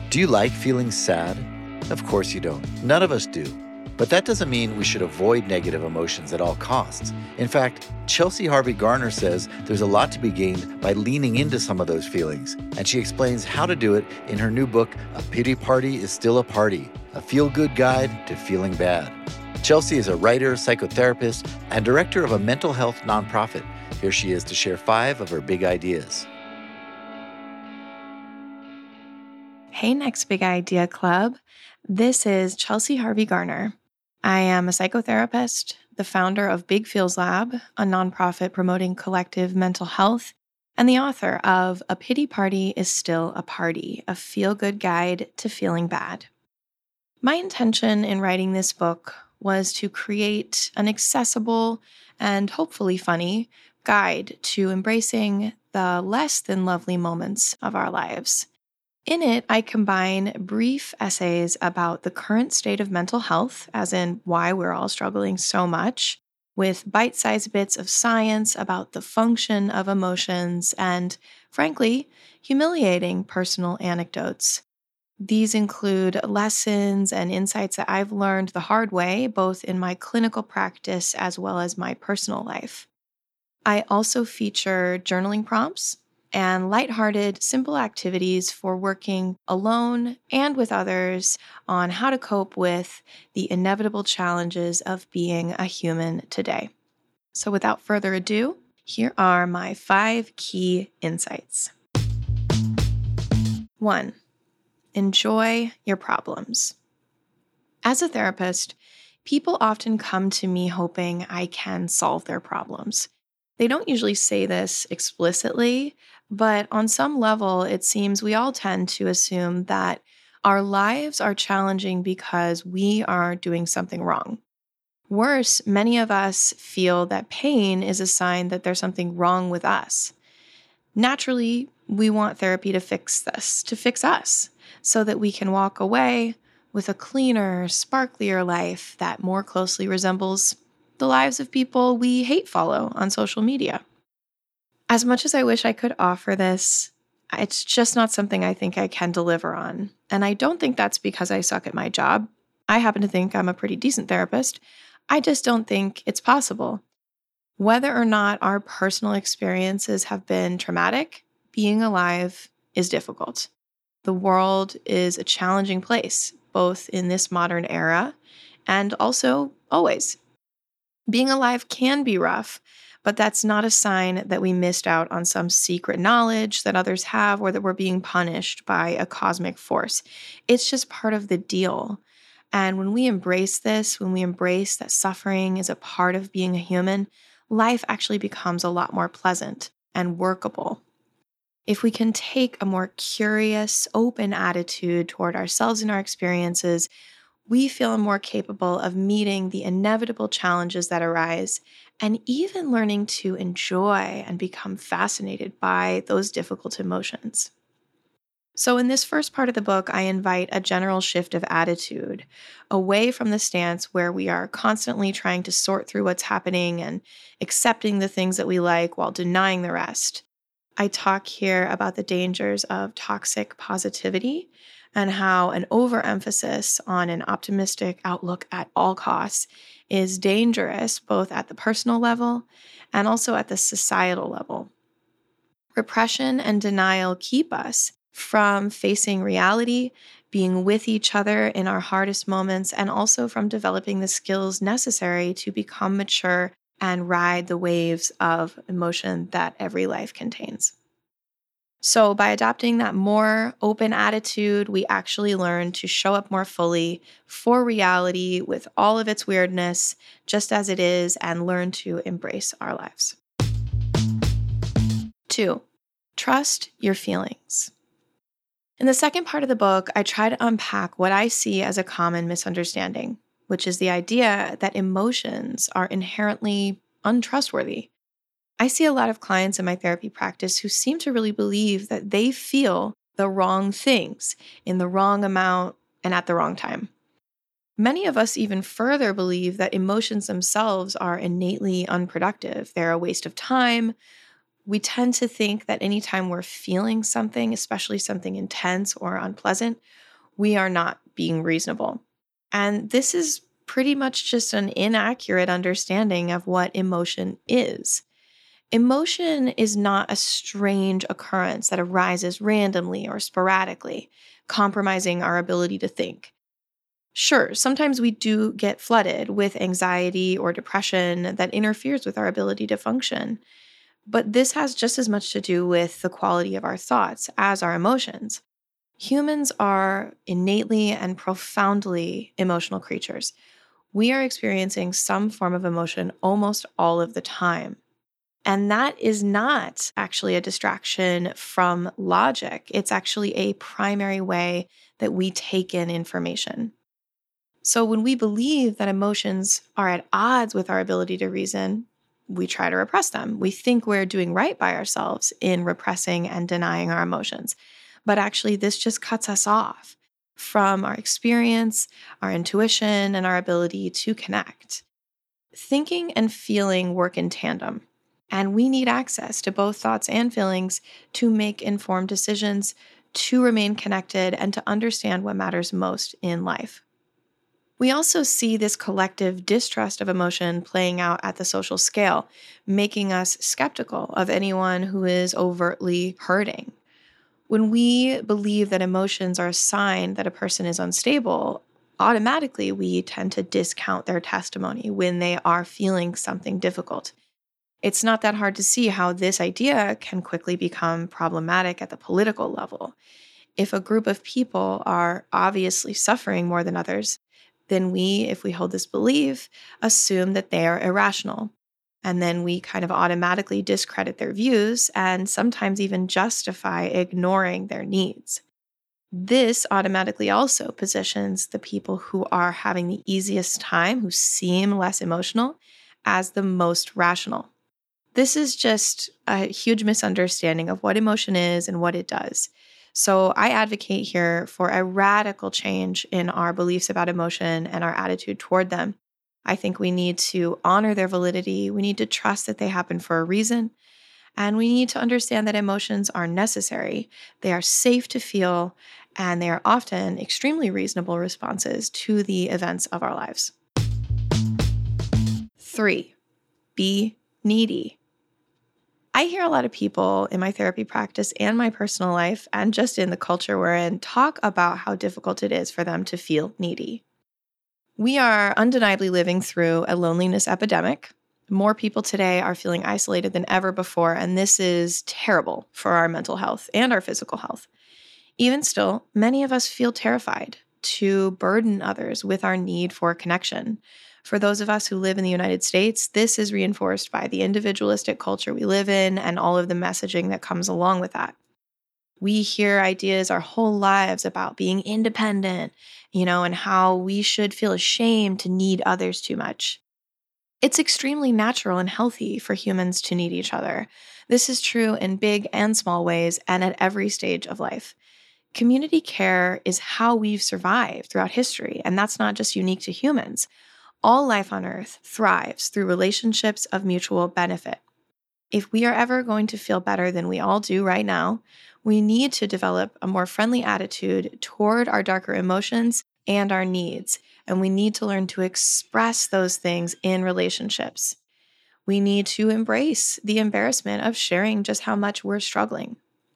Do you like feeling sad? Of course you don't. None of us do. But that doesn't mean we should avoid negative emotions at all costs. In fact, Chelsea Harvey Garner says there's a lot to be gained by leaning into some of those feelings, and she explains how to do it in her new book, A Pity Party is Still a Party, a feel-good guide to feeling bad. Chelsea is a writer, psychotherapist, and director of a mental health nonprofit. Here she is to share 5 of her big ideas. Hey, Next Big Idea Club. This is Chelsea Harvey Garner. I am a psychotherapist, the founder of Big Feels Lab, a nonprofit promoting collective mental health, and the author of A Pity Party is Still a Party, a feel-good guide to feeling bad. My intention in writing this book was to create an accessible and hopefully funny guide to embracing the less than lovely moments of our lives. In it, I combine brief essays about the current state of mental health, as in why we're all struggling so much, with bite-sized bits of science about the function of emotions and, frankly, humiliating personal anecdotes. These include lessons and insights that I've learned the hard way, both in my clinical practice as well as my personal life. I also feature journaling prompts and lighthearted, simple activities for working alone and with others on how to cope with the inevitable challenges of being a human today. So without further ado, here are my 5 key insights. 1. Enjoy your problems. As a therapist, people often come to me hoping I can solve their problems. They don't usually say this explicitly, but on some level, it seems we all tend to assume that our lives are challenging because we are doing something wrong. Worse, many of us feel that pain is a sign that there's something wrong with us. Naturally, we want therapy to fix this, to fix us, so that we can walk away with a cleaner, sparklier life that more closely resembles the lives of people we hate follow on social media. As much as I wish I could offer this, it's just not something I think I can deliver on. And I don't think that's because I suck at my job. I happen to think I'm a pretty decent therapist. I just don't think it's possible. Whether or not our personal experiences have been traumatic, being alive is difficult. The world is a challenging place, both in this modern era and also always. Being alive can be rough, but that's not a sign that we missed out on some secret knowledge that others have or that we're being punished by a cosmic force. It's just part of the deal. And when we embrace this, when we embrace that suffering is a part of being a human, life actually becomes a lot more pleasant and workable. If we can take a more curious, open attitude toward ourselves and our experiences, we feel more capable of meeting the inevitable challenges that arise and even learning to enjoy and become fascinated by those difficult emotions. So in this first part of the book, I invite a general shift of attitude away from the stance where we are constantly trying to sort through what's happening and accepting the things that we like while denying the rest. I talk here about the dangers of toxic positivity and how an overemphasis on an optimistic outlook at all costs is dangerous both at the personal level and also at the societal level. Repression and denial keep us from facing reality, being with each other in our hardest moments, and also from developing the skills necessary to become mature and ride the waves of emotion that every life contains. So by adopting that more open attitude, we actually learn to show up more fully for reality with all of its weirdness, just as it is, and learn to embrace our lives. 2, trust your feelings. In the second part of the book, I try to unpack what I see as a common misunderstanding, which is the idea that emotions are inherently untrustworthy. I see a lot of clients in my therapy practice who seem to really believe that they feel the wrong things in the wrong amount and at the wrong time. Many of us even further believe that emotions themselves are innately unproductive. They're a waste of time, We tend to think that anytime we're feeling something, especially something intense or unpleasant, we are not being reasonable. And this is pretty much just an inaccurate understanding of what emotion is. Emotion is not a strange occurrence that arises randomly or sporadically, compromising our ability to think. Sure, sometimes we do get flooded with anxiety or depression that interferes with our ability to function. But this has just as much to do with the quality of our thoughts as our emotions. Humans are innately and profoundly emotional creatures. We are experiencing some form of emotion almost all of the time. And that is not actually a distraction from logic. It's actually a primary way that we take in information. So when we believe that emotions are at odds with our ability to reason, we try to repress them. We think we're doing right by ourselves in repressing and denying our emotions. But actually, this just cuts us off from our experience, our intuition, and our ability to connect. Thinking and feeling work in tandem, and we need access to both thoughts and feelings to make informed decisions, to remain connected, and to understand what matters most in life. We also see this collective distrust of emotion playing out at the social scale, making us skeptical of anyone who is overtly hurting. When we believe that emotions are a sign that a person is unstable, automatically we tend to discount their testimony when they are feeling something difficult. It's not that hard to see how this idea can quickly become problematic at the political level. If a group of people are obviously suffering more than others, then we, if we hold this belief, assume that they are irrational. And then we kind of automatically discredit their views and sometimes even justify ignoring their needs. This automatically also positions the people who are having the easiest time, who seem less emotional, as the most rational. This is just a huge misunderstanding of what emotion is and what it does. So I advocate here for a radical change in our beliefs about emotion and our attitude toward them. I think we need to honor their validity. We need to trust that they happen for a reason. And we need to understand that emotions are necessary. They are safe to feel, and they are often extremely reasonable responses to the events of our lives. 3, be needy. I hear a lot of people in my therapy practice and my personal life, and just in the culture we're in, talk about how difficult it is for them to feel needy. We are undeniably living through a loneliness epidemic. More people today are feeling isolated than ever before, and this is terrible for our mental health and our physical health. Even still, many of us feel terrified to burden others with our need for connection. For those of us who live in the United States, this is reinforced by the individualistic culture we live in and all of the messaging that comes along with that. We hear ideas our whole lives about being independent, and how we should feel ashamed to need others too much. It's extremely natural and healthy for humans to need each other. This is true in big and small ways and at every stage of life. Community care is how we've survived throughout history, and that's not just unique to humans. All life on Earth thrives through relationships of mutual benefit. If we are ever going to feel better than we all do right now, we need to develop a more friendly attitude toward our darker emotions and our needs, and we need to learn to express those things in relationships. We need to embrace the embarrassment of sharing just how much we're struggling.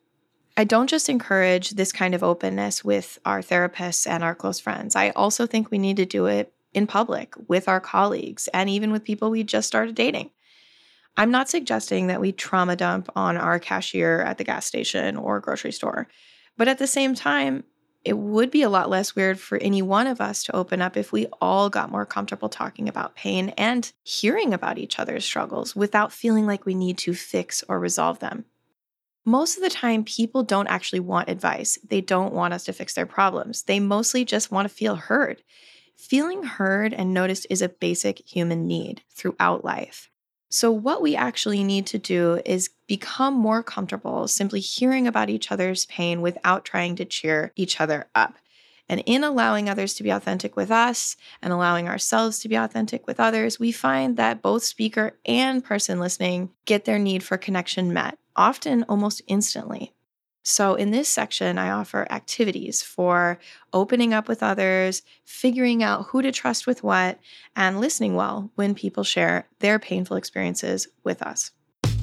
I don't just encourage this kind of openness with our therapists and our close friends. I also think we need to do it in public with our colleagues and even with people we just started dating. I'm not suggesting that we trauma dump on our cashier at the gas station or grocery store, but at the same time, it would be a lot less weird for any one of us to open up if we all got more comfortable talking about pain and hearing about each other's struggles without feeling like we need to fix or resolve them. Most of the time, people don't actually want advice. They don't want us to fix their problems. They mostly just want to feel heard. Feeling heard and noticed is a basic human need throughout life. So what we actually need to do is become more comfortable simply hearing about each other's pain without trying to cheer each other up. And in allowing others to be authentic with us and allowing ourselves to be authentic with others, we find that both speaker and person listening get their need for connection met. often almost instantly. So, in this section, I offer activities for opening up with others, figuring out who to trust with what, and listening well when people share their painful experiences with us.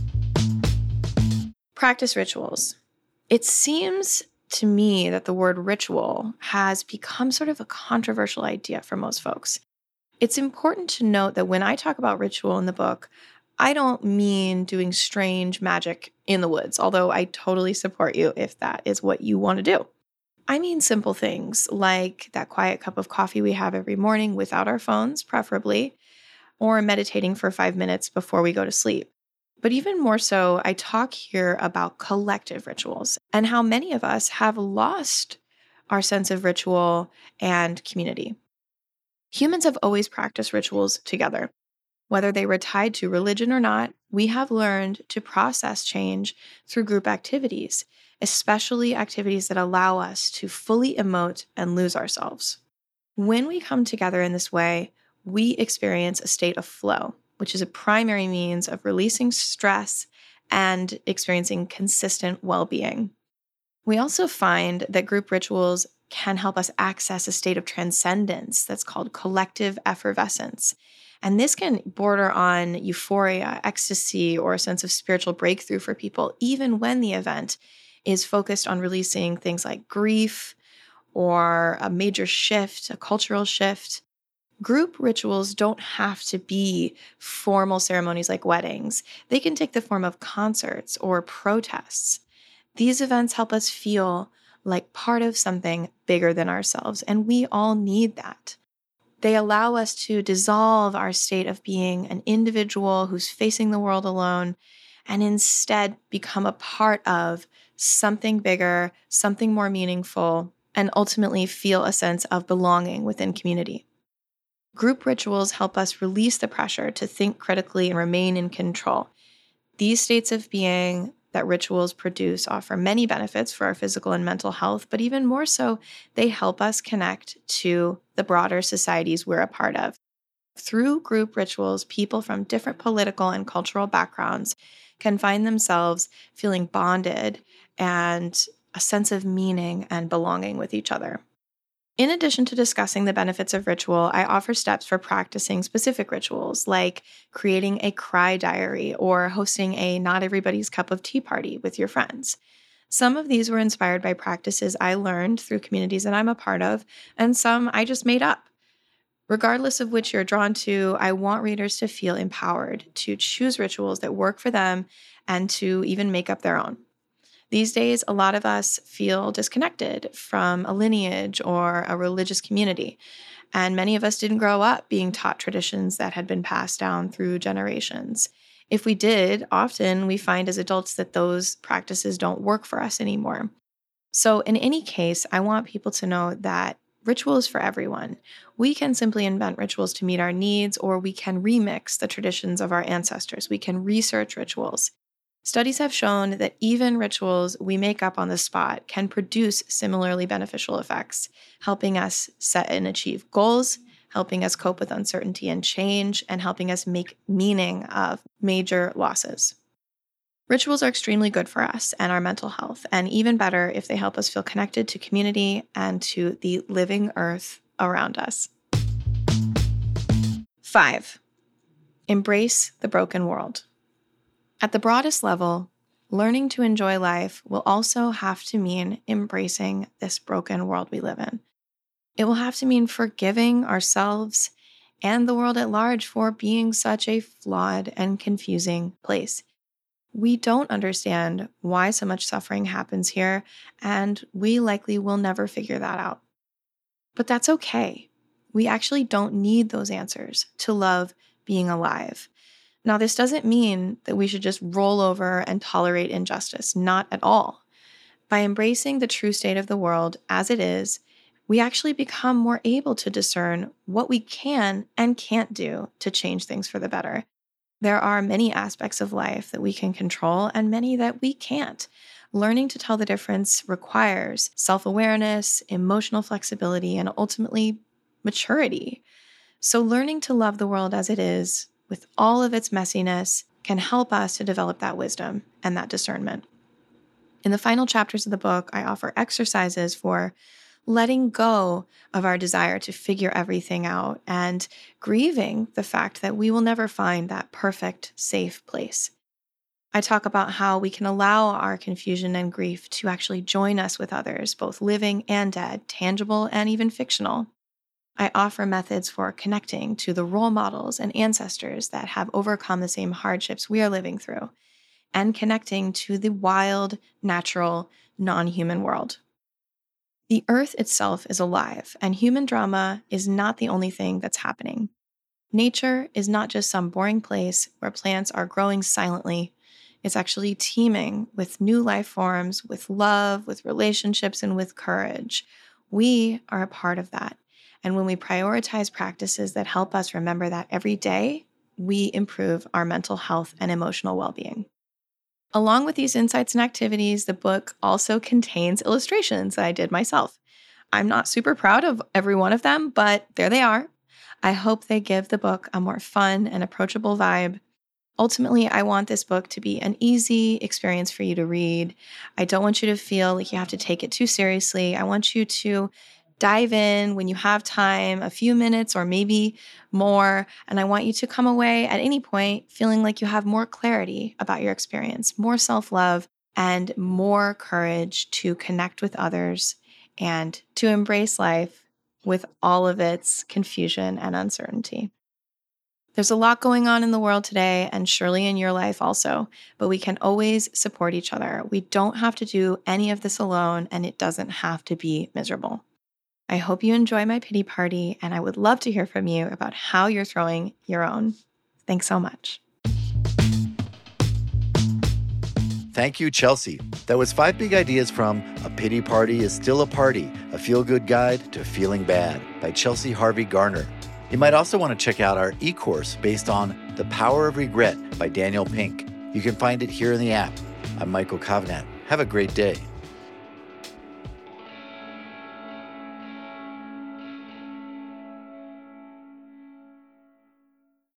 Practice rituals. It seems to me that the word ritual has become sort of a controversial idea for most folks. It's important to note that when I talk about ritual in the book, I don't mean doing strange magic in the woods, although I totally support you if that is what you want to do. I mean simple things like that quiet cup of coffee we have every morning without our phones, preferably, or meditating for 5 minutes before we go to sleep. But even more so, I talk here about collective rituals and how many of us have lost our sense of ritual and community. Humans have always practiced rituals together. Whether they were tied to religion or not, we have learned to process change through group activities, especially activities that allow us to fully emote and lose ourselves. When we come together in this way, we experience a state of flow, which is a primary means of releasing stress and experiencing consistent well-being. We also find that group rituals can help us access a state of transcendence that's called collective effervescence. And this can border on euphoria, ecstasy, or a sense of spiritual breakthrough for people, even when the event is focused on releasing things like grief or a major shift, a cultural shift. Group rituals don't have to be formal ceremonies like weddings. They can take the form of concerts or protests. These events help us feel like part of something bigger than ourselves, and we all need that. They allow us to dissolve our state of being an individual who's facing the world alone and instead become a part of something bigger, something more meaningful, and ultimately feel a sense of belonging within community. Group rituals help us release the pressure to think critically and remain in control. These states of being that rituals produce offer many benefits for our physical and mental health, but even more so, they help us connect to the broader societies we're a part of. Through group rituals, people from different political and cultural backgrounds can find themselves feeling bonded and a sense of meaning and belonging with each other. In addition to discussing the benefits of ritual, I offer steps for practicing specific rituals, like creating a cry diary or hosting a not everybody's cup of tea party with your friends. Some of these were inspired by practices I learned through communities that I'm a part of, and some I just made up. Regardless of which you're drawn to, I want readers to feel empowered to choose rituals that work for them and to even make up their own. These days, a lot of us feel disconnected from a lineage or a religious community, and many of us didn't grow up being taught traditions that had been passed down through generations. If we did, often we find as adults that those practices don't work for us anymore. So in any case, I want people to know that ritual is for everyone. We can simply invent rituals to meet our needs, or we can remix the traditions of our ancestors. We can research rituals. Studies have shown that even rituals we make up on the spot can produce similarly beneficial effects, helping us set and achieve goals, helping us cope with uncertainty and change, and helping us make meaning of major losses. Rituals are extremely good for us and our mental health, and even better if they help us feel connected to community and to the living earth around us. 5. Embrace the broken world. At the broadest level, learning to enjoy life will also have to mean embracing this broken world we live in. It will have to mean forgiving ourselves and the world at large for being such a flawed and confusing place. We don't understand why so much suffering happens here, and we likely will never figure that out. But that's okay. We actually don't need those answers to love being alive. Now, this doesn't mean that we should just roll over and tolerate injustice, not at all. By embracing the true state of the world as it is, we actually become more able to discern what we can and can't do to change things for the better. There are many aspects of life that we can control and many that we can't. Learning to tell the difference requires self-awareness, emotional flexibility, and ultimately maturity. So learning to love the world as it is, with all of its messiness, can help us to develop that wisdom and that discernment. In the final chapters of the book, I offer exercises for letting go of our desire to figure everything out and grieving the fact that we will never find that perfect, safe place. I talk about how we can allow our confusion and grief to actually join us with others, both living and dead, tangible and even fictional. I offer methods for connecting to the role models and ancestors that have overcome the same hardships we are living through, and connecting to the wild, natural, non-human world. The earth itself is alive, and human drama is not the only thing that's happening. Nature is not just some boring place where plants are growing silently. It's actually teeming with new life forms, with love, with relationships, and with courage. We are a part of that. And when we prioritize practices that help us remember that every day, we improve our mental health and emotional well-being. Along with these insights and activities, the book also contains illustrations that I did myself. I'm not super proud of every one of them, but there they are. I hope they give the book a more fun and approachable vibe. Ultimately, I want this book to be an easy experience for you to read. I don't want you to feel like you have to take it too seriously. I want you to dive in when you have time, a few minutes or maybe more, and I want you to come away at any point feeling like you have more clarity about your experience, more self-love, and more courage to connect with others and to embrace life with all of its confusion and uncertainty. There's a lot going on in the world today, and surely in your life also, but we can always support each other. We don't have to do any of this alone, and it doesn't have to be miserable. I hope you enjoy my pity party, and I would love to hear from you about how you're throwing your own. Thanks so much. Thank you, Chelsea. That was 5 big ideas from A Pity Party is Still a Party, a feel-good guide to feeling bad by Chelsea Harvey Garner. You might also want to check out our e-course based on The Power of Regret by Daniel Pink. You can find it here in the app. I'm Michael Kovnat. Have a great day.